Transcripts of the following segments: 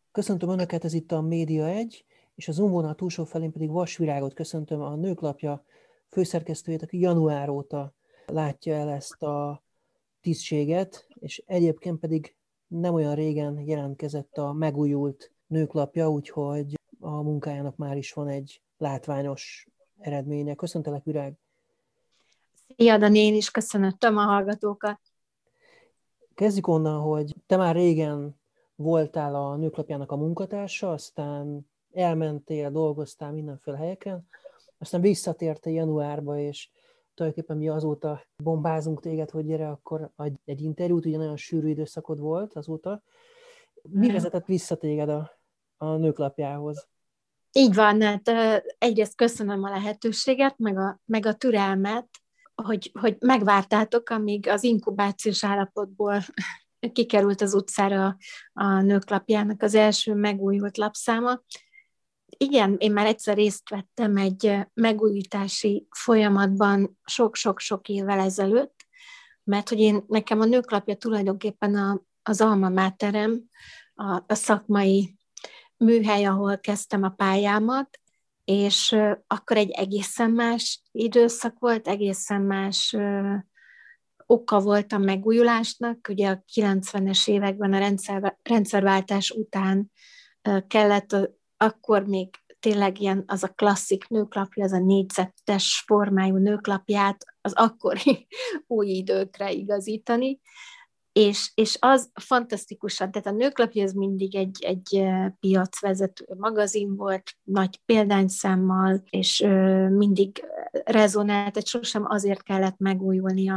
Köszöntöm Önöket, ez itt a Média 1, és a Zoom vonal túlsó felén pedig Vas Virágot köszöntöm, a Nőklapja főszerkesztőjét, aki január óta látja el ezt a tisztséget, és egyébként pedig nem olyan régen jelentkezett a megújult Nőklapja, úgyhogy a munkájának már is van egy látványos eredménye. Köszöntelek, Virág! Szia, Dani, én is köszönöttem a hallgatókat. Kezdjük onnan, hogy te már régen voltál a Nőklapjának a munkatársa, aztán elmentél, dolgoztál mindenféle helyeken, aztán visszatértél januárba, és tulajdonképpen mi azóta bombázunk téged, hogy gyere, akkor adj egy interjút, ugye nagyon sűrű időszakod volt azóta. Mi vezetett vissza téged a Nőklapjához? Így van, hát egyrészt köszönöm a lehetőséget, meg a türelmet, hogy megvártátok, amíg az inkubációs állapotból kikerült az utcára a Nőklapjának az első megújult lapszáma. Igen, én már egyszer részt vettem egy megújítási folyamatban sok-sok-sok évvel ezelőtt, mert hogy nekem a Nőklapja tulajdonképpen az alma materem, a szakmai műhely, ahol kezdtem a pályámat, és akkor egy egészen más időszak volt, egészen más oka volt a megújulásnak. Ugye a 90-es években a rendszerváltás után kellett, akkor még tényleg ilyen az a klasszik nőklapja, az a négyzetes formájú nőklapját az akkori új időkre igazítani, és az fantasztikusan, tehát a Nőklapja ez mindig egy piacvezető magazin volt, nagy példányszámmal, és mindig rezonált, tehát sosem azért kellett megújulnia,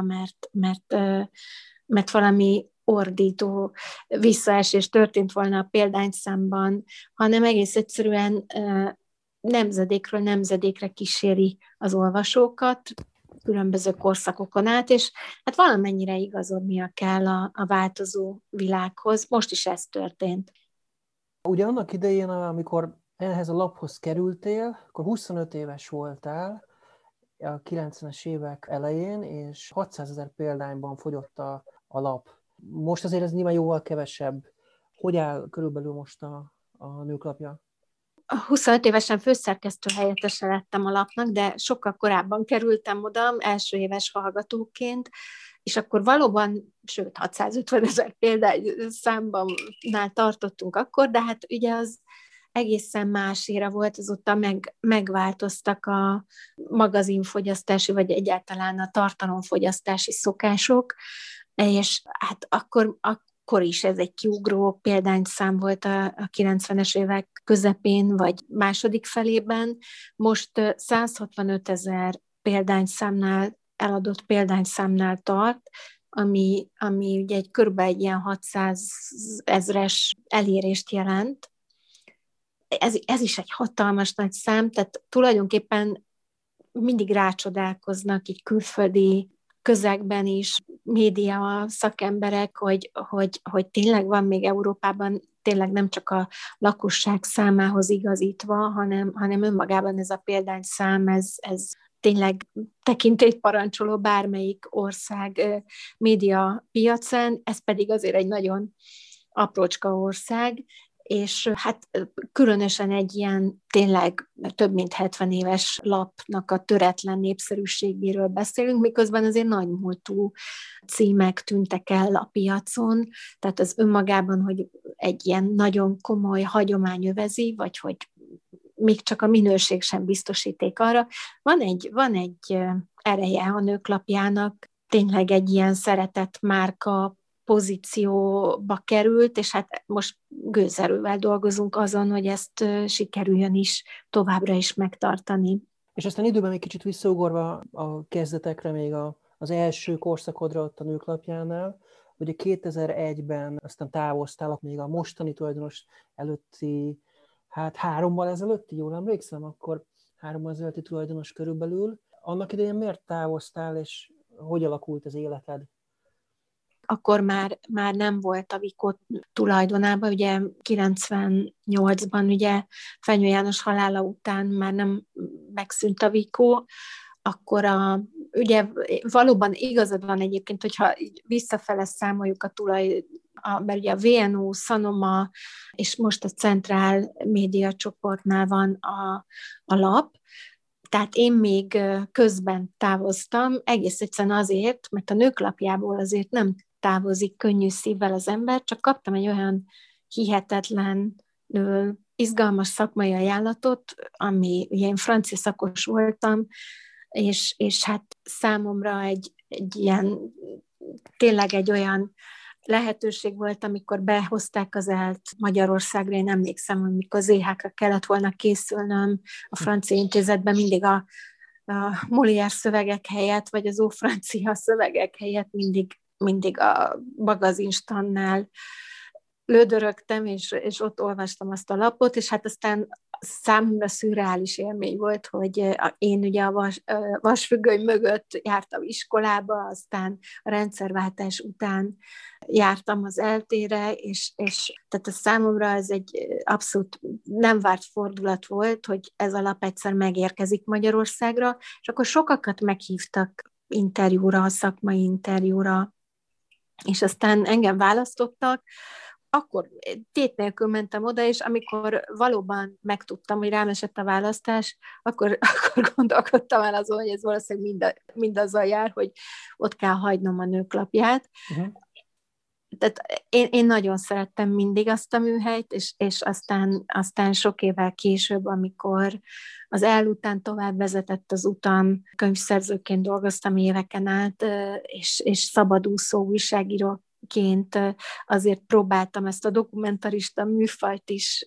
mert valami ordító visszaesés történt volna a példányszámban, hanem egész egyszerűen nemzedékről nemzedékre kíséri az olvasókat, különböző korszakokon át, és hát valamennyire igazodnia kell a változó világhoz. Most is ez történt. Ugye annak idején, amikor ehhez a laphoz kerültél, akkor 25 éves voltál, a 90-es évek elején, és 600 000 példányban fogyott a lap. Most azért ez nyilván jóval kevesebb. Hogy áll körülbelül most a Nőklapja? 25 évesen főszerkesztő helyettese lettem a lapnak, de sokkal korábban kerültem oda, első éves hallgatóként, és akkor valóban, sőt, 650 000 példány számban tartottunk akkor, de hát ugye az egészen más éra volt, azóta megváltoztak a magazinfogyasztási, vagy egyáltalán a tartalomfogyasztási szokások, és hát akkor is ez egy kiugró példányszám volt a 90-es évek közepén, vagy második felében. Most 165 000 példányszámnál, eladott példányszámnál tart, ami ugye körülbelül egy ilyen 600 000-es elérést jelent. Ez is egy hatalmas nagy szám, tehát tulajdonképpen mindig rácsodálkoznak így külföldi közegben is, média szakemberek, hogy tényleg van még Európában, tényleg nem csak a lakosság számához igazítva, hanem önmagában ez a példányszám, ez tényleg tekintélyt parancsoló bármelyik ország média piacán, ez pedig azért egy nagyon aprócska ország, és hát különösen egy ilyen tényleg több mint 70 éves lapnak a töretlen népszerűségéről beszélünk, miközben azért nagymúltú címek tűntek el a piacon, tehát az önmagában, hogy egy ilyen nagyon komoly hagyomány övezi, vagy hogy még csak a minőség sem biztosíték arra. Van egy ereje a Nőklapjának, tényleg egy ilyen szeretett márka pozícióba került, és hát most gőzerővel dolgozunk azon, hogy ezt sikerüljön is továbbra is megtartani. És aztán időben még kicsit visszaugorva a kezdetekre, még az első korszakodra ott a Nőklapjánál, ugye 2001-ben aztán távoztál, még a mostani tulajdonos előtti, hát 3-mal ezelőtti, jól emlékszem, akkor 3-mal ezelőtti tulajdonos körülbelül. Annak idején miért távoztál, és hogy alakult az életed? Akkor már nem volt a Vikó tulajdonában, ugye 98-ban ugye Fenyő János halála után már nem megszűnt a Vikó, akkor ugye valóban igazad van egyébként, hogyha visszafele számoljuk mert ugye a VNO, Sanoma, és most a Centrál Média csoportnál van a lap, tehát én még közben távoztam, egész egyszerűen azért, mert a Nőklapjából azért nem távozik könnyű szívvel az ember, csak kaptam egy olyan hihetetlen, izgalmas szakmai ajánlatot, ami, ugye én francia szakos voltam, és hát számomra egy ilyen, tényleg egy olyan lehetőség volt, amikor behozták az ELT Magyarországra, én emlékszem, hogy mikor az EH-ra kellett volna készülnöm a francia intézetben, mindig a Molière szövegek helyett, vagy az ófrancia szövegek helyett mindig a magazinstannál lődörögtem, és ott olvastam azt a lapot, és hát aztán számomra szürreális élmény volt, hogy én ugye a vasfüggöny mögött jártam iskolába, aztán a rendszerváltás után jártam az eltére, és tehát a számomra ez egy abszolút nem várt fordulat volt, hogy ez a lap egyszer megérkezik Magyarországra, és akkor sokakat meghívtak interjúra, szakmai interjúra, és aztán engem választottak, akkor tét nélkül mentem oda, és amikor valóban megtudtam, hogy rám esett a választás, akkor gondolkodtam el azon, hogy ez valószínűleg mindazzal jár, hogy ott kell hagynom a Nőklapját. Uh-huh. Tehát én nagyon szerettem mindig azt a műhelyt, és aztán sok évvel később, amikor az EL után tovább vezetett az utam, könyvszerzőként dolgoztam éveken át, és szabadúszó újságíróként azért próbáltam ezt a dokumentarista műfajt is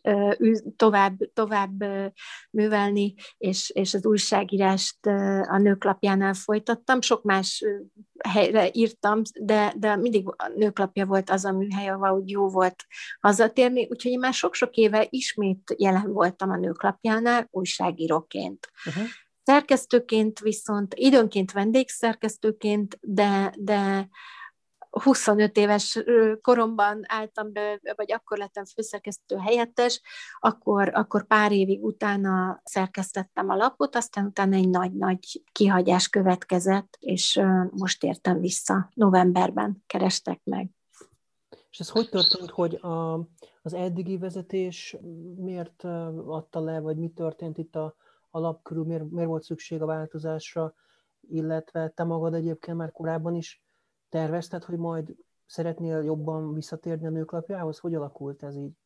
tovább művelni, és az újságírást a Nőklapjánál folytattam. Sok más helyre írtam, de mindig a Nőklapja volt az a műhely, ahol úgy jó volt hazatérni, úgyhogy én már sok-sok éve ismét jelen voltam a Nőklapjánál újságíróként. Uh-huh. Szerkesztőként viszont, időnként vendégszerkesztőként, de 25 éves koromban álltam be, vagy akkor lettem főszerkesztő helyettes, akkor pár évig utána szerkesztettem a lapot, aztán utána egy nagy-nagy kihagyás következett, és most értem vissza. Novemberben kerestek meg. És ez hogy történt, hogy az eddigi vezetés miért adta le, vagy mi történt itt a lap körül, miért volt szükség a változásra, illetve te magad egyébként már korábban is tervezted, hogy majd szeretnél jobban visszatérni a Nőklapjához? Hogy alakult ez így?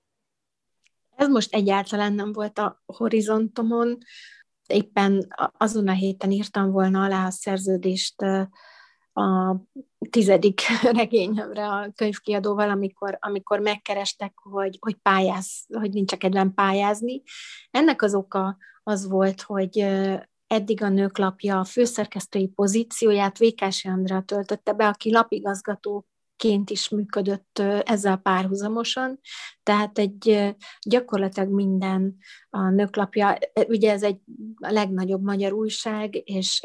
Ez most egyáltalán nem volt a horizontomon. Éppen azon a héten írtam volna alá a szerződést a 10. regényemre a könyvkiadóval, amikor megkerestek, hogy nincs kedvem pályázni. Ennek az oka az volt, hogy eddig a Nőklapja a főszerkesztői pozícióját Vékási Andrea töltötte be, aki lapigazgatóként is működött ezzel párhuzamosan, tehát gyakorlatilag minden a Nőklapja, ugye ez a legnagyobb magyar újság, és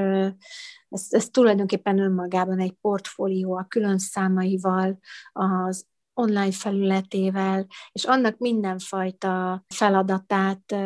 ez tulajdonképpen önmagában egy portfólió a külön számaival, az online felületével, és annak mindenfajta feladatát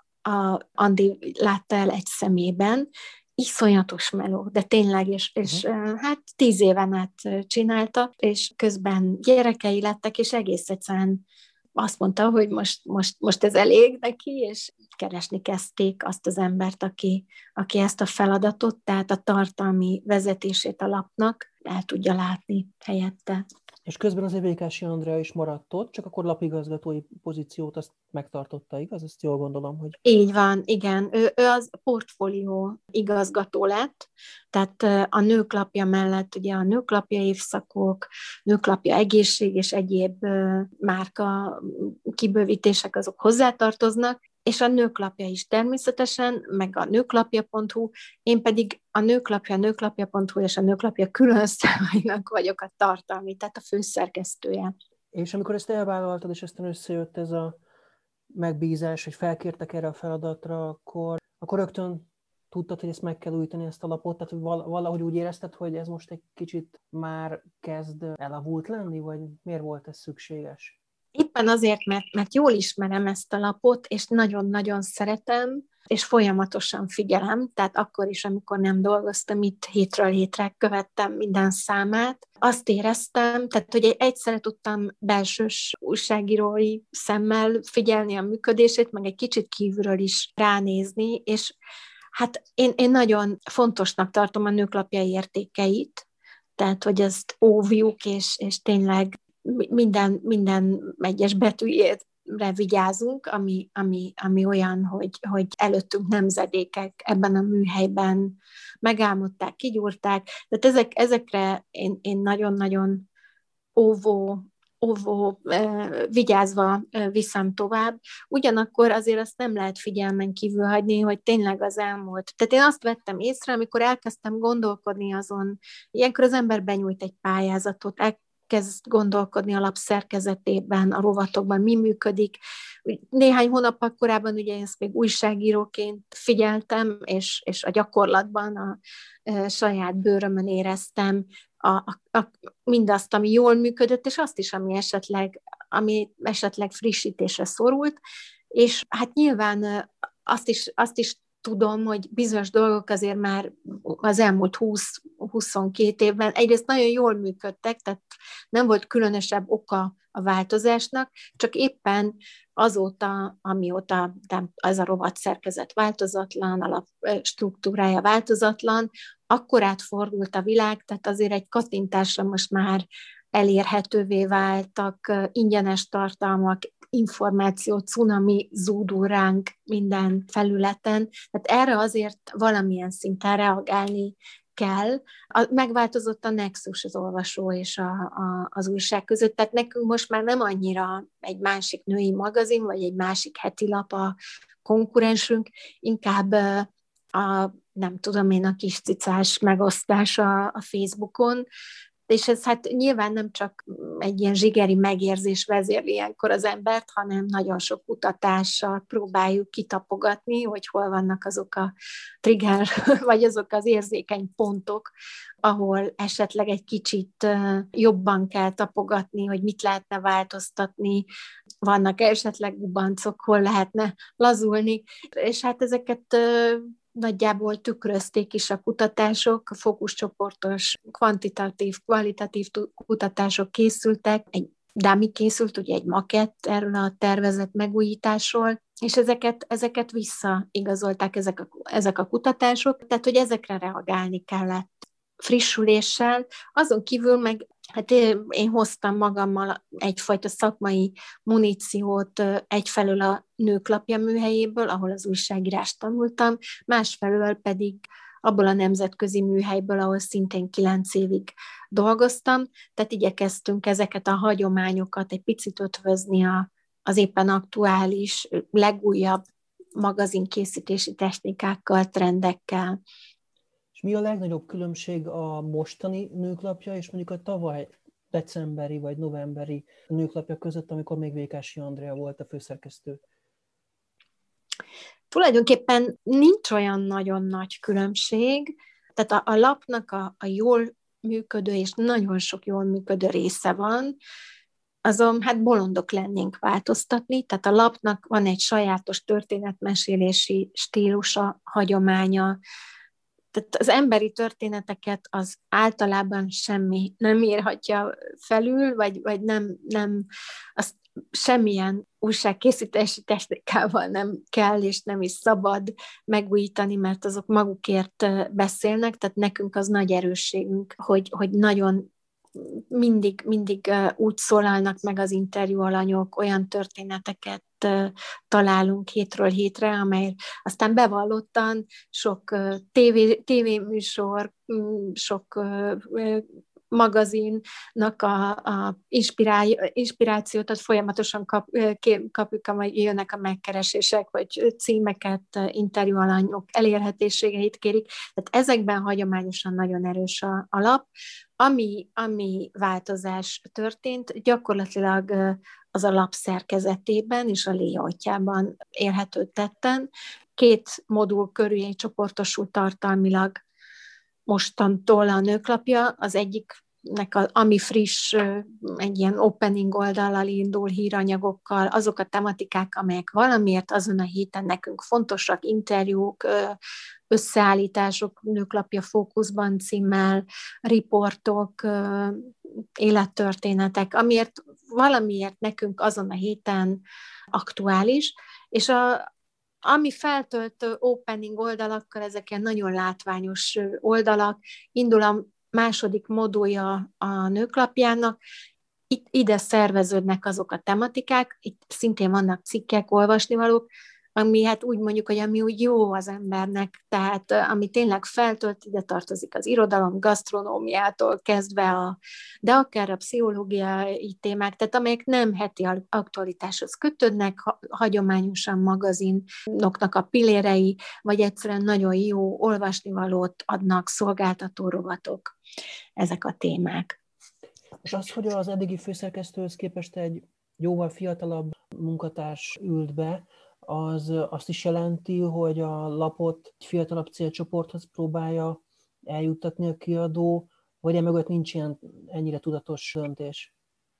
Andi látta el egy szemében, iszonyatos meló, de tényleg, és hát 10 éven át csinálta, és közben gyerekei lettek, és egész egyszerűen azt mondta, hogy most ez elég neki, és keresni kezdték azt az embert, aki ezt a feladatot, tehát a tartalmi vezetését a lapnak el tudja látni helyette. És közben azért Vékási Andrea is maradt ott, csak akkor lapigazgatói pozíciót azt megtartotta, igaz? Ezt jól gondolom, hogy... Így van, igen. Ő az portfólió igazgató lett, tehát a Nőklapja mellett ugye a Nőklapja évszakok, Nőklapja egészség és egyéb márka kibővítések azok hozzátartoznak, és a Nőklapja is természetesen, meg a nőklapja.hu, én pedig a nőklapja.hu és a Nőklapja külön számainak vagyok a tartalmi, tehát a főszerkesztője. És amikor ezt elvállaltad, és aztán összejött ez a megbízás, hogy felkértek erre a feladatra, akkor rögtön tudtad, hogy ezt meg kell újítani, ezt a lapot, tehát valahogy úgy érezted, hogy ez most egy kicsit már kezd elavult lenni, vagy miért volt ez szükséges? Éppen azért, mert jól ismerem ezt a lapot, és nagyon-nagyon szeretem. és folyamatosan figyelem, tehát akkor is, amikor nem dolgoztam itt, hétről hétre követtem minden számát. Azt éreztem, tehát hogy egyszerre tudtam belsős újságírói szemmel figyelni a működését, meg egy kicsit kívülről is ránézni, és hát én nagyon fontosnak tartom a Nőklapja értékeit, tehát hogy ezt óvjuk, és tényleg minden egyes betűjére vigyázunk, ami olyan, hogy előttünk nemzedékek ebben a műhelyben megálmodták, kigyúrták. Tehát ezekre én nagyon-nagyon óvó, vigyázva viszem tovább. Ugyanakkor azért azt nem lehet figyelmen kívül hagyni, hogy tényleg az elmúlt. Tehát én azt vettem észre, amikor elkezdtem gondolkodni azon, ilyenkor az ember benyújt egy pályázatot, elkezd gondolkodni a lap szerkezetében, a rovatokban, mi működik. Néhány hónappal korábban ugye én ezt még újságíróként figyeltem, és a gyakorlatban a saját bőrömön éreztem mindazt, ami jól működött, és azt is, ami esetleg frissítésre szorult, és hát nyilván azt is tudom, hogy bizonyos dolgok azért már az elmúlt 20-22 évben egyrészt nagyon jól működtek, tehát nem volt különösebb oka a változásnak, csak éppen azóta, amióta ez a rovat szerkezet változatlan, alap struktúrája változatlan, akkor átfordult a világ, tehát azért egy kattintásra most már elérhetővé váltak ingyenes tartalmak, információ, cunami zúdul ránk minden felületen. Tehát erre azért valamilyen szinten reagálni kell. Megváltozott a nexus az olvasó és az újság között, tehát nekünk most már nem annyira egy másik női magazin, vagy egy másik heti lap a konkurensünk, inkább nem tudom én, a kis cicás megosztás a Facebookon, és ez hát nyilván nem csak egy ilyen zsigeri megérzés vezérli ilyenkor az embert, hanem nagyon sok kutatással próbáljuk kitapogatni, hogy hol vannak azok a trigger, vagy azok az érzékeny pontok, ahol esetleg egy kicsit jobban kell tapogatni, hogy mit lehetne változtatni, vannak esetleg gubancok, hol lehetne lazulni, és hát ezeket nagyjából tükrözték is a kutatások, a fókuszcsoportos, kvantitatív, kvalitatív kutatások készültek, egy dummy készült, ugye egy makett erről a tervezett megújításról, és ezeket visszaigazolták ezek a kutatások, tehát hogy ezekre reagálni kellett frissüléssel, azon kívül meg hát én hoztam magammal egyfajta szakmai muníciót egyfelől a Nőklapja műhelyéből, ahol az újságírást tanultam, másfelől pedig abból a nemzetközi műhelyből, ahol szintén 9 évig dolgoztam, tehát igyekeztünk ezeket a hagyományokat egy picit ötvözni az éppen aktuális, legújabb magazinkészítési technikákkal, trendekkel. És mi a legnagyobb különbség a mostani Nőklapja és mondjuk a tavaly decemberi vagy novemberi Nőklapja között, amikor még Vékási Andrea volt a főszerkesztő? Tulajdonképpen nincs olyan nagyon nagy különbség, tehát a lapnak a jól működő és nagyon sok jól működő része van, azon hát bolondok lennénk változtatni, tehát a lapnak van egy sajátos történetmesélési stílusa, hagyománya, tehát az emberi történeteket az általában semmi nem írhatja felül, vagy nem azt semmilyen újságkészítési technikával nem kell, és nem is szabad megújítani, mert azok magukért beszélnek, tehát nekünk az nagy erősségünk, hogy nagyon mindig úgy szólalnak meg az interjú alanyok, olyan történeteket találunk hétről hétre, amely aztán bevallottan sok tévéműsor, sok magazinnak a inspirációt, tehát folyamatosan kapjuk, amely jönnek a megkeresések, vagy címeket, interjú alanyok elérhetőségeit kérik. Tehát ezekben hagyományosan nagyon erős a lap. Ami változás történt, gyakorlatilag az a lap szerkezetében és a layoutjában érhető tetten. 2 modul körül csoportosult tartalmilag mostantól a Nőklapja. Az egyik ami friss, egy ilyen opening oldallal indul, híranyagokkal, azok a tematikák, amelyek valamiért azon a héten nekünk fontosak, interjúk, összeállítások, Nőklapja Fókuszban címmel, riportok, élettörténetek, valamiért nekünk azon a héten aktuális, és ami feltölt opening oldalakkal, ezek ilyen nagyon látványos oldalak, indul a második modulja a Nőklapjának, ide szerveződnek azok a tematikák, itt szintén vannak cikkek, olvasnivalók, ami hát úgy mondjuk, hogy ami úgy jó az embernek, tehát ami tényleg feltölt, ide tartozik az irodalom, gasztronómiától kezdve, de akár a pszichológiai témák, tehát amelyek nem heti aktualitáshoz kötődnek, hagyományosan magazinoknak a pillérei, vagy egyszerűen nagyon jó olvasnivalót adnak szolgáltató rovatok ezek a témák. És az, hogy az eddigi főszerkesztőhöz képest egy jóval fiatalabb munkatárs ült be, az azt is jelenti, hogy a lapot egy fiatalabb célcsoporthoz próbálja eljuttatni a kiadó, vagy emögött nincs ennyire tudatos döntés?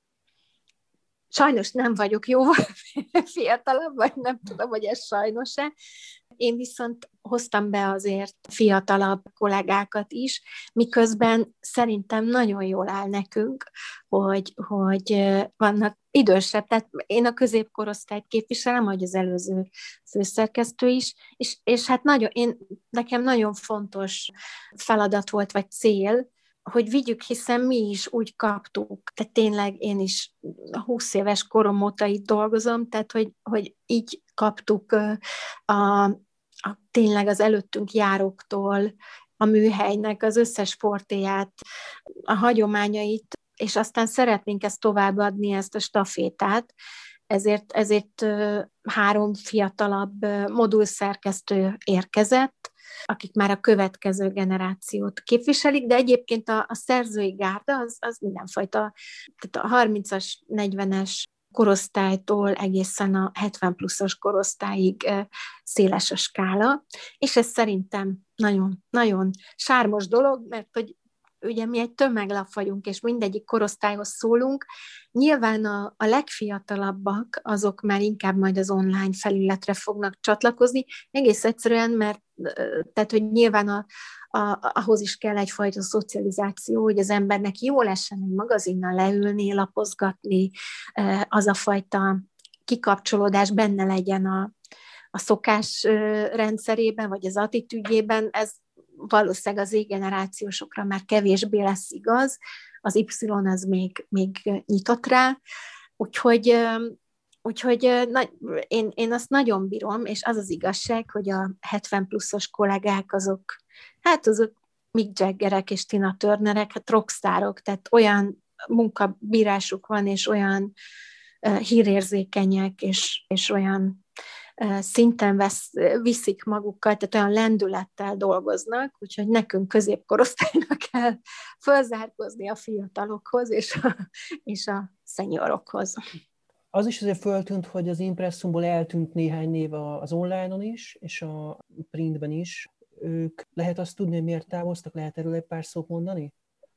Sajnos nem vagyok jóval fiatalabb, vagy nem tudom, hogy ez sajnos-e. Én viszont hoztam be azért fiatalabb kollégákat is, miközben szerintem nagyon jól áll nekünk, hogy vannak idősebb, tehát én a középkorosztályt képviselem, ahogy az előző főszerkesztő is, és hát nekem nagyon fontos feladat volt, vagy cél, hogy vigyük, hiszen mi is úgy kaptuk. Tehát tényleg én is 20 éves korom óta itt dolgozom, tehát hogy így kaptuk tényleg az előttünk járóktól, a műhelynek az összes fortéját, a hagyományait, és aztán szeretnénk ezt továbbadni, ezt a stafétát, ezért 3 fiatalabb modulszerkesztő érkezett, akik már a következő generációt képviselik, de egyébként a szerzői gárda az mindenfajta, tehát a 30-as, 40-es korosztálytól egészen a 70 pluszos korosztályig széles a skála, és ez szerintem nagyon, nagyon sármos dolog, mert hogy ugye mi egy tömeglap vagyunk, és mindegyik korosztályhoz szólunk. Nyilván a legfiatalabbak, azok már inkább majd az online felületre fognak csatlakozni, egész egyszerűen, mert tehát, hogy nyilván ahhoz is kell egyfajta szocializáció, hogy az embernek jól essen egy magazinnal leülni, lapozgatni, az a fajta kikapcsolódás benne legyen a szokás rendszerében, vagy az attitűdjében, ez valószínűleg az Z-generációsokra már kevésbé lesz igaz, az Y az még nyitott rá, úgyhogy én azt nagyon bírom, és az az igazság, hogy a 70 pluszos kollégák azok Mick Jaggerek és Tina Turnerek, hát rockstárok, tehát olyan munkabírásuk van, és olyan hírérzékenyek, és olyan szinten viszik magukkal, tehát olyan lendülettel dolgoznak, úgyhogy nekünk középkorosztálynak kell fölzárkozni a fiatalokhoz és a szenyorokhoz. Az is azért föltűnt, hogy az Impresszumból eltűnt néhány név az online-on is, és a printben is. Ők, lehet azt tudni, hogy miért távoztak? Lehet erről egy pár szót mondani?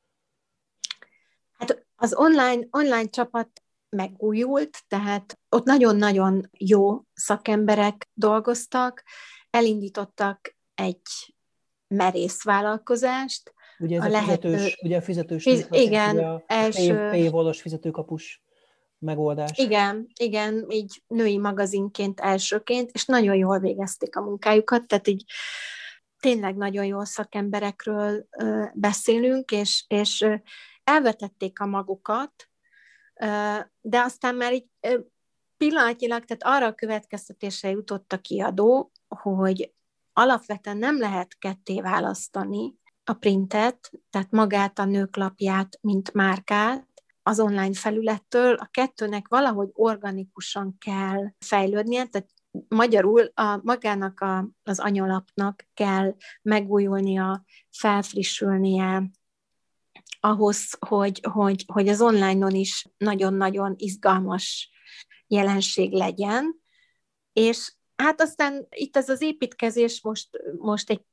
Hát az online csapat megújult, tehát ott nagyon-nagyon jó szakemberek dolgoztak, elindítottak egy merész vállalkozást. Ugye ez a fizetős igen, a paywall-os fizetőkapus megoldás. Igen, így női magazinként elsőként, és nagyon jól végezték a munkájukat, tehát így tényleg nagyon jó szakemberekről beszélünk, és elvetették a magukat, de aztán már így pillanatnyilag, tehát arra a következtetésre jutott a kiadó, hogy alapvetően nem lehet ketté választani a printet, tehát magát a Nőklapját, mint márkát, az online felülettől, a kettőnek valahogy organikusan kell fejlődnie, tehát magyarul magának az anyalapnak kell megújulnia, felfrissülnie, ahhoz, hogy az online-on is nagyon-nagyon izgalmas jelenség legyen, és hát aztán itt ez az építkezés most egy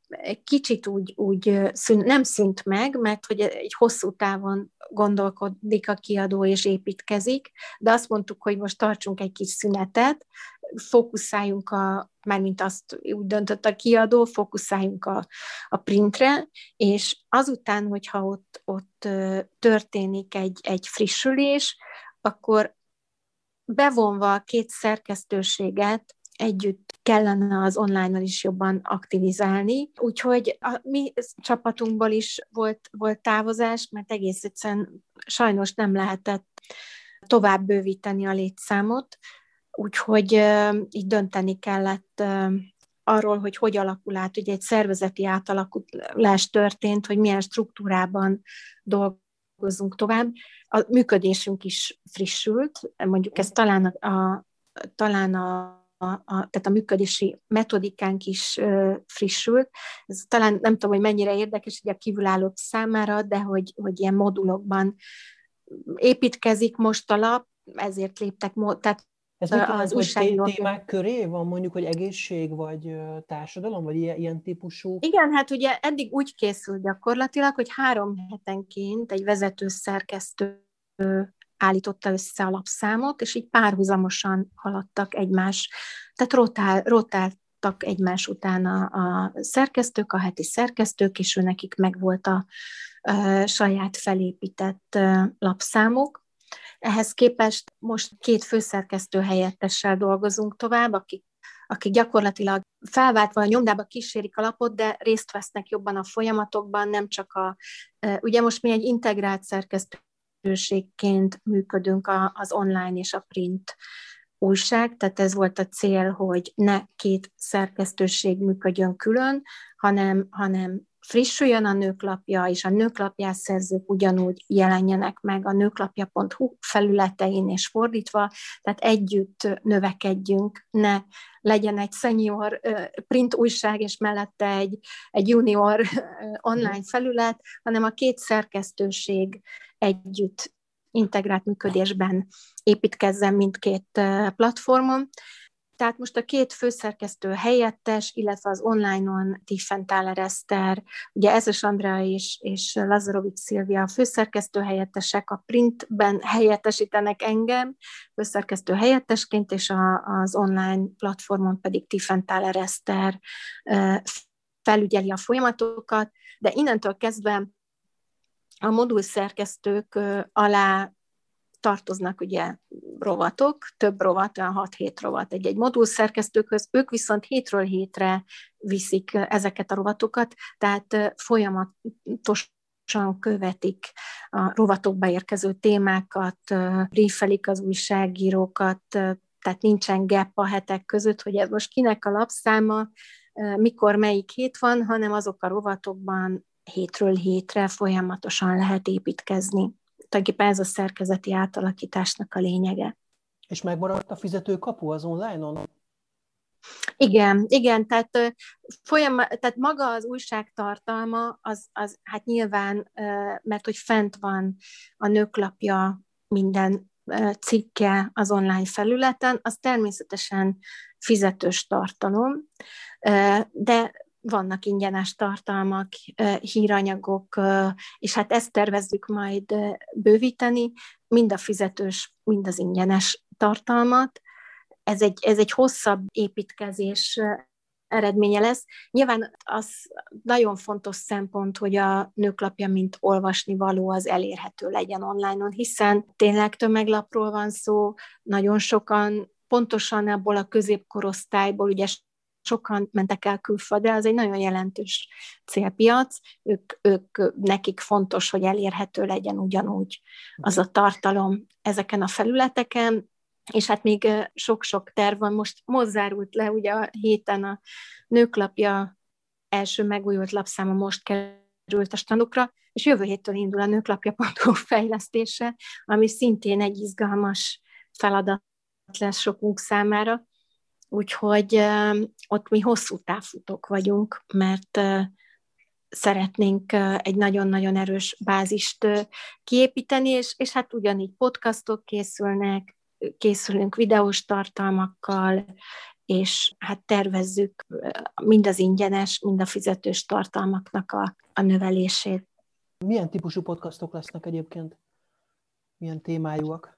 egy kicsit úgy nem szűnt meg, mert hogy egy hosszú távon gondolkodik a kiadó és építkezik, de azt mondtuk, hogy most tartsunk egy kis szünetet, fókuszáljunk mármint azt úgy döntött a kiadó, fókuszáljunk a printre, és azután, hogyha ott történik egy frissülés, akkor bevonva a két szerkesztőséget együtt kellene az online-nal is jobban aktivizálni. Úgyhogy a mi csapatunkból is volt távozás, mert egész egyszerűen sajnos nem lehetett tovább bővíteni a létszámot, úgyhogy így dönteni kellett arról, hogy alakul át. Ugye egy szervezeti átalakulás történt, hogy milyen struktúrában dolgozunk tovább. A működésünk is frissült, mondjuk ez talán tehát a működési metodikánk is frissült. Ez talán nem tudom, hogy mennyire érdekes hogy a kívülállók számára, de hogy ilyen modulokban építkezik most a lap, ezért léptek, tehát ez mit jelent, hogy témák köré van mondjuk, hogy egészség, vagy társadalom, vagy ilyen típusú? Igen, hát ugye eddig úgy készült gyakorlatilag, hogy 3 hetenként egy vezető szerkesztő állította össze a lapszámot, és így párhuzamosan haladtak tehát rotáltak egymás után a szerkesztők, a heti szerkesztők, és nekik megvolt a saját felépített lapszámok. Ehhez képest most 2 főszerkesztő helyettessel dolgozunk tovább, akik gyakorlatilag felváltva a nyomdába kísérik a lapot, de részt vesznek jobban a folyamatokban, nem csak ugye most mi egy integrált szerkesztőségként működünk az online és a print újság, tehát ez volt a cél, hogy ne 2 szerkesztőség működjön külön, hanem frissüljön a Nőklapja, és a Nőklapjás szerzők ugyanúgy jelenjenek meg a nőklapja.hu felületein, és fordítva, tehát együtt növekedjünk, ne legyen egy senior print újság, és mellette egy junior online felület, hanem a 2 szerkesztőség együtt integrált működésben építkezzen mindkét platformon. Tehát most a 2 főszerkesztő helyettes, illetve az online-on Tiefenthaler Eszter, ugye Eszes Andrea és Lazarovics Szilvia a főszerkesztő helyettesek, a printben helyettesítenek engem főszerkesztő helyettesként, és az online platformon pedig Tiefenthaler Eszter felügyeli a folyamatokat, de innentől kezdve a modulszerkesztők alá tartoznak ugye rovatok, több rovat, olyan 6-7 rovat egy modulszerkesztőkhöz, ők viszont hétről hétre viszik ezeket a rovatokat, tehát folyamatosan követik a rovatokba érkező témákat, briefelik az újságírókat, tehát nincsen gap a hetek között, hogy ez most kinek a lapszáma, mikor melyik hét van, hanem azok a rovatokban hétről hétre folyamatosan lehet építkezni. Tulajdonképpen ez a szerkezeti átalakításnak a lényege. És megmaradt a fizetőkapu az online-on? Igen, tehát maga az újság tartalma, az hát nyilván, mert hogy fent van a Nőklapja minden cikke az online felületen, az természetesen fizetős tartalom, de vannak ingyenes tartalmak, híranyagok, és hát ezt tervezzük majd bővíteni, mind a fizetős, mind az ingyenes tartalmat. Ez egy hosszabb építkezés eredménye lesz. Nyilván az nagyon fontos szempont, hogy a Nőklapja, mint olvasnivaló, az elérhető legyen online-on, hiszen tényleg tömeglapról van szó, nagyon sokan pontosan abból a középkorosztályból, ugye sokan mentek el külföldre, ez egy nagyon jelentős célpiac, nekik fontos, hogy elérhető legyen ugyanúgy az a tartalom ezeken a felületeken, és hát még sok-sok terv van. Most zárult le ugye a héten a Nőklapja első megújult lapszáma, most került a standokra, és jövő héttől indul a nőklapja.hu fejlesztése, ami szintén egy izgalmas feladat lesz sokunk számára. Úgyhogy ott mi hosszú távfutók vagyunk, mert szeretnénk egy nagyon-nagyon erős bázist kiépíteni, és hát ugyanígy podcastok készülünk videós tartalmakkal, és hát tervezzük mind az ingyenes, mind a fizetős tartalmaknak a növelését. Milyen típusú podcastok lesznek egyébként? Milyen témájúak?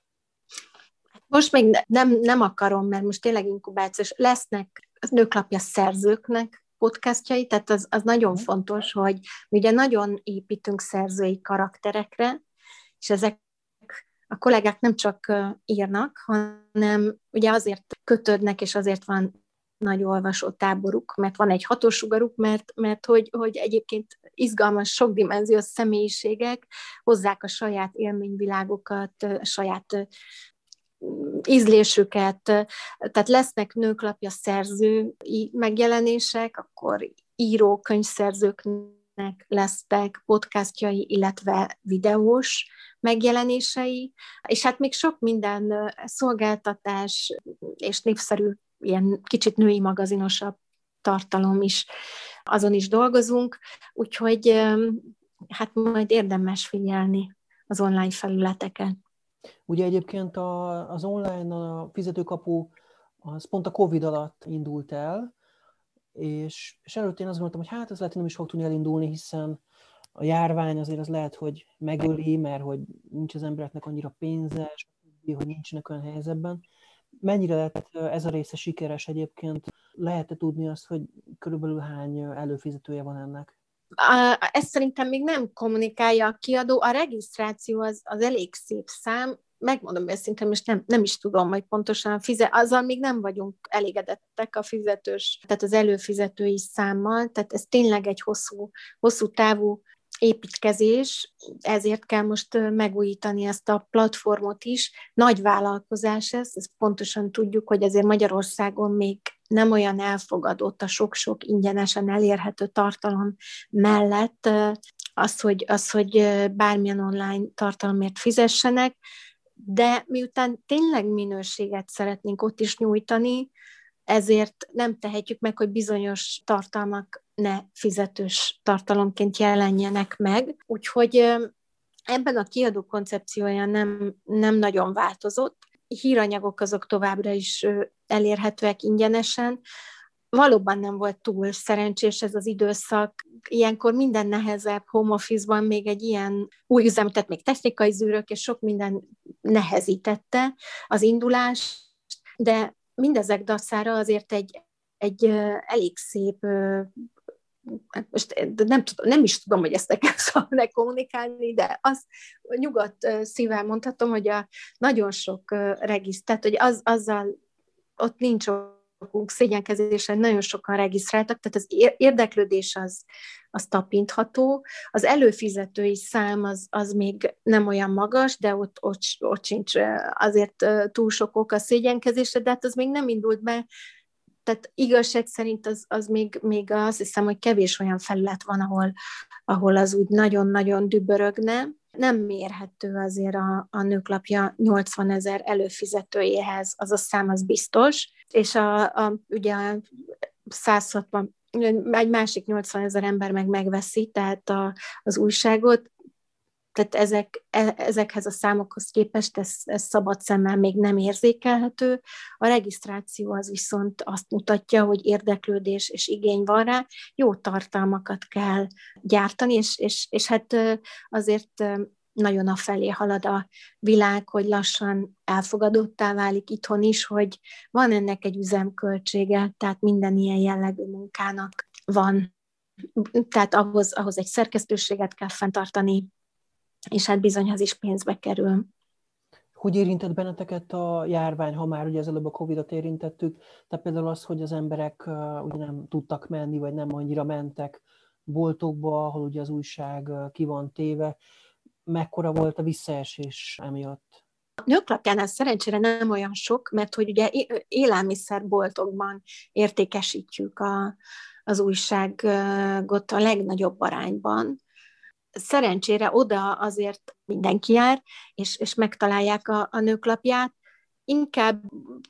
Most még nem akarom, mert most tényleg inkubációs. Lesznek nőklapja szerzőknek podcastjai, tehát az nagyon fontos, hogy ugye nagyon építünk szerzői karakterekre, és ezek a kollégák nem csak írnak, hanem ugye azért kötődnek, és azért van nagy olvasótáboruk, mert van egy hatósugaruk, mert hogy egyébként izgalmas, sokdimenziós személyiségek hozzák a saját élményvilágokat, a saját ízlésüket, tehát lesznek nőklapja szerzői megjelenések, akkor író, könyvszerzőknek lesznek podcastjai, illetve videós megjelenései, és hát még sok minden szolgáltatás és népszerű, ilyen kicsit női magazinosabb tartalom is, azon is dolgozunk, úgyhogy hát majd érdemes figyelni az online felületeken. Ugye egyébként az online, a fizetőkapu, az pont a Covid alatt indult el, és előtt én azt gondoltam, hogy hát ez lehet, hogy nem is fog tudni elindulni, hiszen a járvány azért az lehet, hogy megöli, mert hogy nincs az embereknek annyira pénze, hogy nincsenek olyan helyzetben. Mennyire lett ez a része sikeres egyébként? Lehet-e tudni azt, hogy körülbelül hány előfizetője van ennek? Ezt szerintem még nem kommunikálja a kiadó. A regisztráció az elég szép szám. Megmondom őszintén, most nem is tudom, hogy pontosan azzal még nem vagyunk elégedettek a fizetős, tehát az előfizetői számmal, tehát ez tényleg egy hosszú távú építkezés, ezért kell most megújítani ezt a platformot is. Nagy vállalkozás ez, ezt pontosan tudjuk, hogy azért Magyarországon még nem olyan elfogadott a sok-sok ingyenesen elérhető tartalom mellett az, hogy bármilyen online tartalomért fizessenek, de miután tényleg minőséget szeretnénk ott is nyújtani, ezért nem tehetjük meg, hogy bizonyos tartalmak ne fizetős tartalomként jelenjenek meg. Úgyhogy ebben a kiadó koncepciója nem nagyon változott. Híranyagok azok továbbra is elérhetőek ingyenesen. Valóban nem volt túl szerencsés ez az időszak. Ilyenkor minden nehezebb, home office-ban még egy ilyen új üzem, tehát még technikai zűrök és sok minden nehezítette az indulást, de mindezek dacára azért egy elég szép, most nem is tudom, hogy ezt nekem szabad kommunikálni, de azt nyugodt szívvel mondhatom, hogy nagyon sok regisztrált, hogy azzal ott nincs okunk szégyenkezésen, nagyon sokan regisztráltak, tehát az érdeklődés az tapintható. Az előfizetői szám az még nem olyan magas, de ott sincs azért túl sok ok a szégyenkezésre, de hát az még nem indult be. Tehát igazság szerint az még azt hiszem, hogy kevés olyan felület van, ahol az úgy nagyon-nagyon dübörögne. Nem mérhető azért a nőklapja 80 000 előfizetőjéhez, az a szám az biztos, és ugye a 160, egy másik 80 000 ember megveszi, tehát az újságot, tehát ezekhez a számokhoz képest ez szabad szemmel még nem érzékelhető. A regisztráció az viszont azt mutatja, hogy érdeklődés és igény van rá, jó tartalmakat kell gyártani, és hát azért nagyon afelé halad a világ, hogy lassan elfogadottá válik itthon is, hogy van ennek egy üzemköltsége, tehát minden ilyen jellegű munkának van. Tehát ahhoz egy szerkesztőséget kell fenntartani, és hát bizony az is pénzbe kerül. Hogy érintett benneteket a járvány, ha már ugye az előbb a Covid-ot érintettük, tehát például az, hogy az emberek ugye nem tudtak menni, vagy nem annyira mentek boltokba, ahol ugye az újság ki van téve, mekkora volt a visszaesés emiatt? A nőklapjánál szerencsére nem olyan sok, mert hogy ugye élelmiszerboltokban értékesítjük az újságot a legnagyobb arányban. Szerencsére oda azért mindenki jár, és megtalálják a nőklapját. Inkább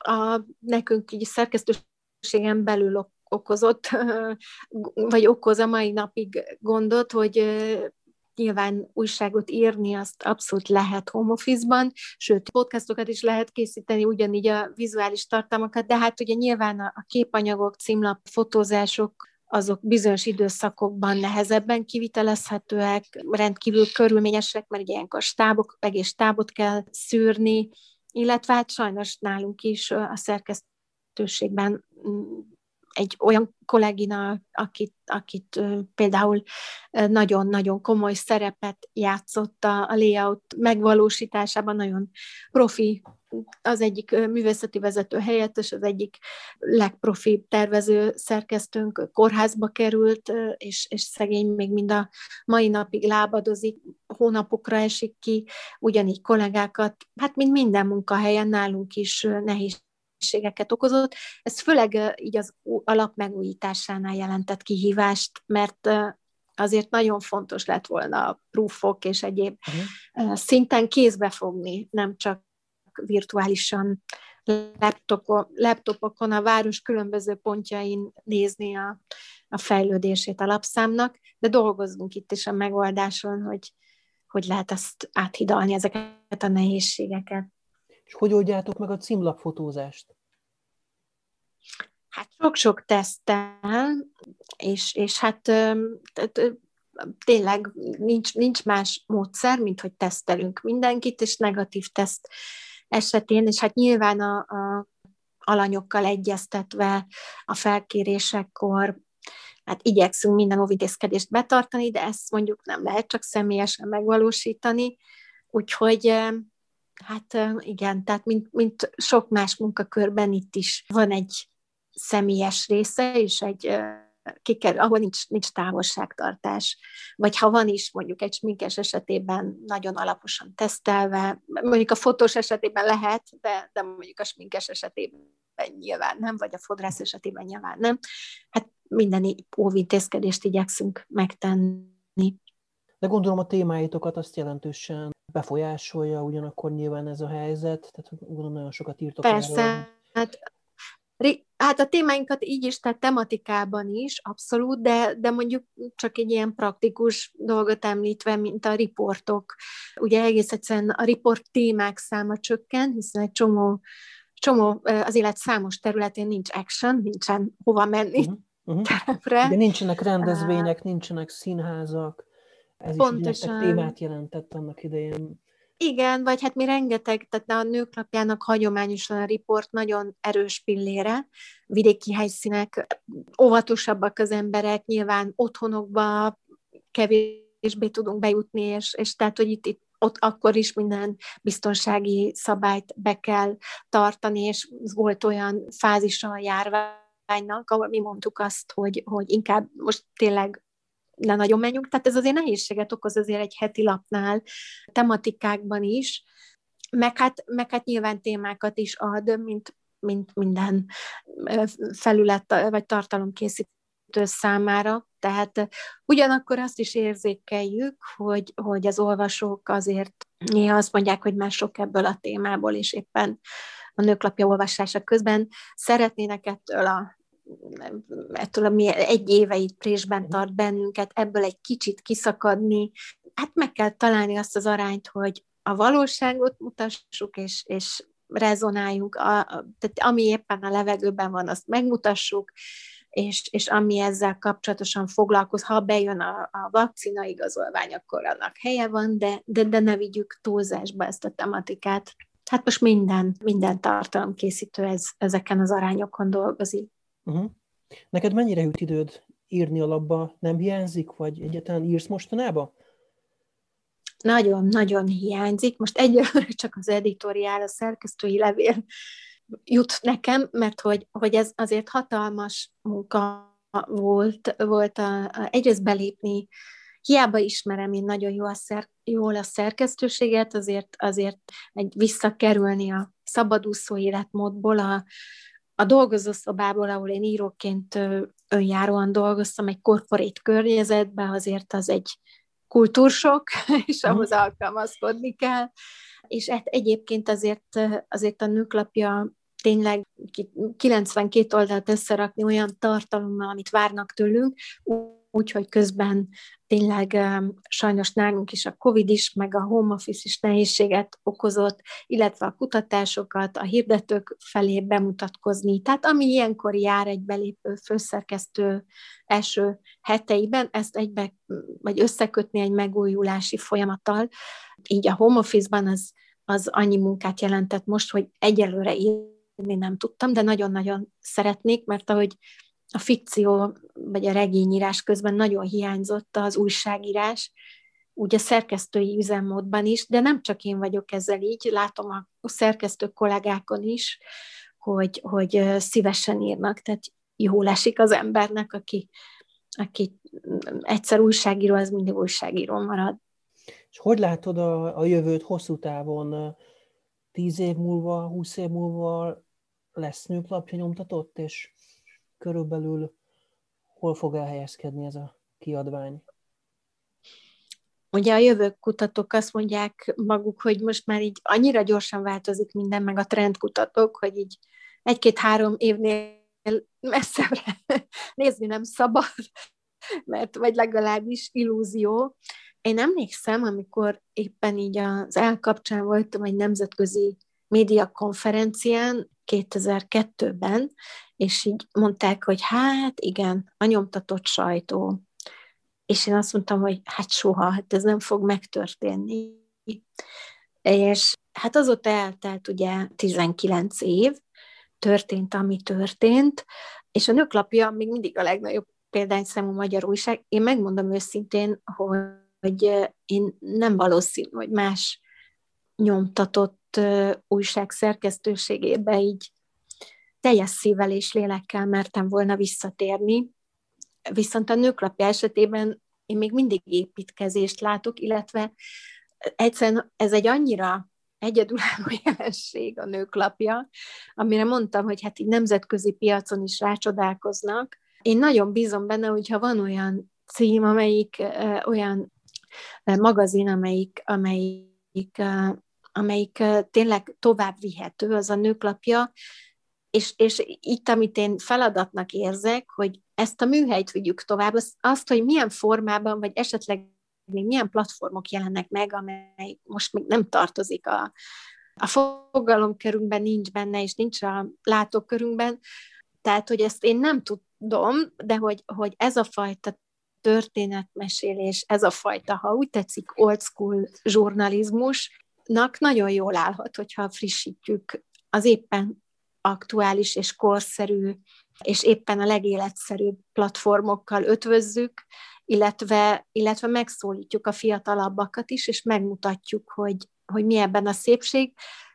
nekünk így szerkesztőségen belül okozott, vagy okoz a mai napig gondot, hogy Nyilván újságot írni azt abszolút lehet home office-ban, sőt, podcastokat is lehet készíteni, ugyanígy a vizuális tartalmakat, de hát ugye nyilván a képanyagok, címlap, fotózások, azok bizonyos időszakokban nehezebben kivitelezhetőek, rendkívül körülményesek, mert ugye ilyenkor egész stábot kell szűrni, illetve hát sajnos nálunk is a szerkesztőségben egy olyan kollégina, akit például nagyon-nagyon komoly szerepet játszott a layout megvalósításában, nagyon profi, az egyik művészeti vezető helyettes, az egyik legprofibb tervező szerkesztőnk kórházba került, és szegény még mind a mai napig lábadozik, hónapokra esik ki, ugyanígy kollégákat, hát mint minden munkahelyen nálunk is nehézségeket okozott. Ez főleg így az alap megújításánál jelentett kihívást, mert azért nagyon fontos lett volna a proofok és egyéb szinten kézbe fogni, nem csak virtuálisan laptopokon a város különböző pontjain nézni a fejlődését a lapszámnak, de dolgozzunk itt is a megoldáson, hogy lehet ezt áthidalni, ezeket a nehézségeket. És hogy oldjátok meg a címlapfotózást? Hát sok-sok teszttel, és hát tényleg nincs más módszer, mint hogy tesztelünk mindenkit, és negatív teszt esetén, és hát nyilván a alanyokkal egyeztetve a felkérésekkor, hát igyekszünk minden óvintézkedést betartani, de ezt mondjuk nem lehet csak személyesen megvalósítani, úgyhogy hát igen, tehát mint sok más munkakörben itt is van egy személyes része, és ahol nincs távolságtartás. Vagy ha van is, mondjuk egy sminkes esetében nagyon alaposan tesztelve, mondjuk a fotós esetében lehet, de mondjuk a sminkes esetében nyilván nem, vagy a fodrász esetében nyilván nem. Hát minden óvintézkedést igyekszünk megtenni. De gondolom a témáitokat azt jelentősen befolyásolja ugyanakkor nyilván ez a helyzet, tehát gondolom nagyon sokat írtok. Persze, hát a témáinkat így is, tehát tematikában is, abszolút, de mondjuk csak egy ilyen praktikus dolgot említve, mint a riportok. Ugye egész egyszerűen a riport témák száma csökken, hiszen egy csomó az élet számos területén nincs action, nincsen hova menni terepre. De nincsenek rendezvények, nincsenek színházak. Ez pontosan. Is nektek témát jelentett annak idején. Igen, vagy hát mi rengeteg, tehát a Nőklapjának hagyományosan a riport nagyon erős pillére, vidéki helyszínek, óvatosabbak az emberek, nyilván otthonokba kevésbé tudunk bejutni, és tehát, hogy ott akkor is minden biztonsági szabályt be kell tartani, és volt olyan fázisa a járványnak, ahol mi mondtuk azt, hogy inkább most tényleg ne nagyon menjünk, tehát ez azért nehézséget okoz azért egy heti lapnál, tematikákban is, meg hát nyilván témákat is ad, mint minden felület vagy tartalomkészítő számára, tehát ugyanakkor azt is érzékeljük, hogy az olvasók azért néha azt mondják, hogy már sok ebből a témából, és éppen a Nőklapja olvasása közben szeretnének ettől, ami egy éve itt présben tart bennünket, ebből egy kicsit kiszakadni. Hát meg kell találni azt az arányt, hogy a valóságot mutassuk, és rezonáljunk, tehát ami éppen a levegőben van, azt megmutassuk, és ami ezzel kapcsolatosan foglalkoz, ha bejön a vakcina igazolvány, akkor annak helye van, de ne vigyük túlzásba ezt a tematikát. Hát most minden tartalomkészítő ezeken az arányokon dolgozik. Uh-huh. Neked mennyire jut időd írni a labba? Nem hiányzik, vagy egyáltalán írsz mostanában? Nagyon-nagyon hiányzik. Most egyelőre csak az editoriál, a szerkesztői levél jut nekem, mert hogy ez azért hatalmas munka volt egyrészt belépni. Hiába ismerem én nagyon jól a szerkesztőséget, azért visszakerülni a szabadúszó életmódból, a dolgozószobából, ahol én íróként önjáróan dolgoztam, egy korporét környezetben, azért az egy kultúrsok, és ahhoz alkalmazkodni kell. És hát egyébként azért a Nőklapja tényleg 92 oldalt összerakni olyan tartalommal, amit várnak tőlünk, úgyhogy közben tényleg sajnos nálunk is a Covid is, meg a home office is nehézséget okozott, illetve a kutatásokat a hirdetők felé bemutatkozni. Tehát ami ilyenkor jár egy belépő főszerkesztő első heteiben, ezt egybe, vagy összekötni egy megújulási folyamattal. Így a home office-ban az annyi munkát jelentett most, hogy egyelőre írni nem tudtam, de nagyon-nagyon szeretnék, mert ahogy a fikció vagy a regényírás közben nagyon hiányzott az újságírás, úgy a szerkesztői üzemmódban is, de nem csak én vagyok ezzel így, látom a szerkesztő kollégákon is, hogy szívesen írnak, tehát jól esik az embernek, aki egyszer újságíró, az mindig újságíró marad. És hogy látod a jövőt hosszú távon? 10 év múlva, 20 év múlva lesz Nőklapja nyomtatott, és körülbelül hol fog elhelyezkedni ez a kiadvány? Ugye a jövőkutatók azt mondják maguk, hogy most már így annyira gyorsan változik minden, meg a trendkutatók, hogy így 1-2-3 évnél messzebbre nézni nem szabad, mert vagy legalábbis illúzió. Én emlékszem, amikor éppen így az elkapcsán voltam egy nemzetközi médiakonferencián 2002-ben, és így mondták, hogy hát igen, a nyomtatott sajtó. És én azt mondtam, hogy hát soha, hát ez nem fog megtörténni. És hát azóta eltelt ugye 19 év, történt, ami történt, és a Nőklapja még mindig a legnagyobb példányszámú magyar újság. Én megmondom őszintén, hogy én nem valószínű, hogy más nyomtatott újság szerkesztőségébe így teljes szívvel és lélekkel mertem volna visszatérni. Viszont a Nőklapja esetében én még mindig építkezést látok, illetve egyszerűen ez egy annyira egyedülálló jelenség a Nőklapja, amire mondtam, hogy hát így nemzetközi piacon is rácsodálkoznak. Én nagyon bízom benne, hogyha van olyan cím, olyan magazin, amelyik tényleg tovább vihető, az a Nőklapja, és itt, amit én feladatnak érzek, hogy ezt a műhelyt vigyük tovább, azt, hogy milyen formában, vagy esetleg még milyen platformok jelennek meg, amely most még nem tartozik a fogalomkörünkben, nincs benne, és nincs a látókörünkben. Tehát, hogy ezt én nem tudom, de hogy ez a fajta történetmesélés, ez a fajta, ha úgy tetszik, old school zsurnalizmusnak nagyon jól állhat, hogyha frissítjük az éppen aktuális és korszerű, és éppen a legéletszerűbb platformokkal ötvözzük, illetve megszólítjuk a fiatalabbakat is, és megmutatjuk, hogy mi ebben a szépség.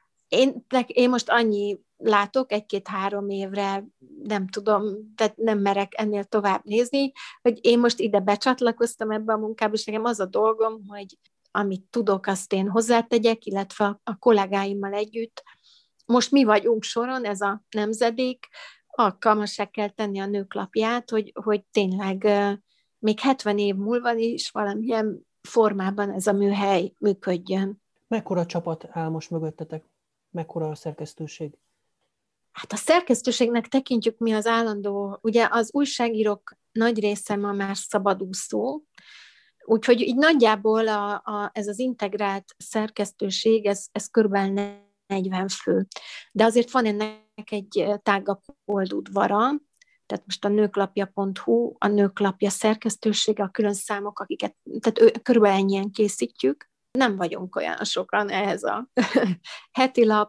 Én most annyi látok 1-2-3 évre, nem tudom, tehát nem merek ennél tovább nézni, hogy én most ide becsatlakoztam ebbe a munkába, és nekem az a dolgom, hogy amit tudok, azt én hozzátegyek, illetve a kollégáimmal együtt. Most mi vagyunk soron, ez a nemzedék, alkalmassá kell tenni a Nőklapját, hogy tényleg még 70 év múlva is valamilyen formában ez a műhely működjön. Mekkora csapat áll most mögöttetek? Mekkora a szerkesztőség? Hát a szerkesztőségnek tekintjük mi az állandó, ugye az újságírók nagy része ma már szabadúszó, úgyhogy így nagyjából ez az integrált szerkesztőség, ez körülbelül 40 fő. De azért van ennek egy tágabb oldudvara, tehát most a nőklapja.hu, a Nőklapja szerkesztősége, a külön számok, tehát körülbelül ennyien készítjük. Nem vagyunk olyan sokan ehhez a heti lap,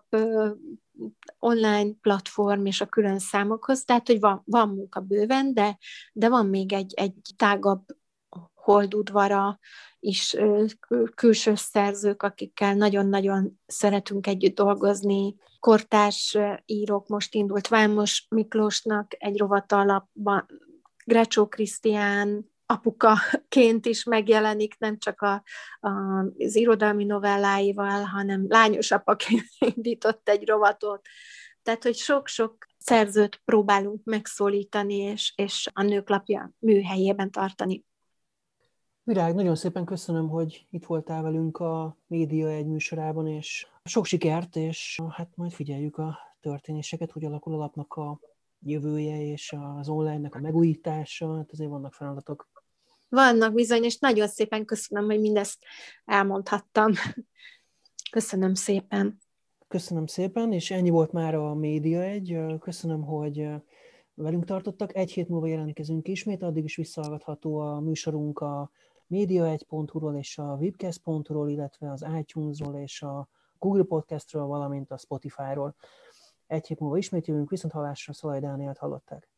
online platform és a külön számokhoz, tehát hogy van munka bőven, de van még egy tágabb holdudvara is, külső szerzők, akikkel nagyon-nagyon szeretünk együtt dolgozni. Kortárs írók, most indult Vámos Miklósnak egy rovata alapban, Grecsó Krisztián apukaként is megjelenik, nem csak az irodalmi novelláival, hanem lányos apaként indított egy rovatot. Tehát, hogy sok-sok szerzőt próbálunk megszólítani, és a Nőklapja műhelyében tartani. Virág, nagyon szépen köszönöm, hogy itt voltál velünk a Média egy műsorában, és sok sikert, és hát majd figyeljük a történéseket, hogy alakul a lapnak a jövője, és az online-nek a megújítása, hát azért vannak feladatok. Vannak bizony, és nagyon szépen köszönöm, hogy mindezt elmondhattam. Köszönöm szépen. Köszönöm szépen, és ennyi volt már a Média 1. Köszönöm, hogy velünk tartottak. Egy hét múlva jelentkezünk ismét, addig is visszahallgatható a műsorunk a media1.hu-ról és a webcast.hu-ról, illetve az iTunes-ról és a Google Podcast-ről, valamint a Spotify-ról. Egy hét múlva ismét jövünk, viszont hallásra Szalai Dánielt hallották.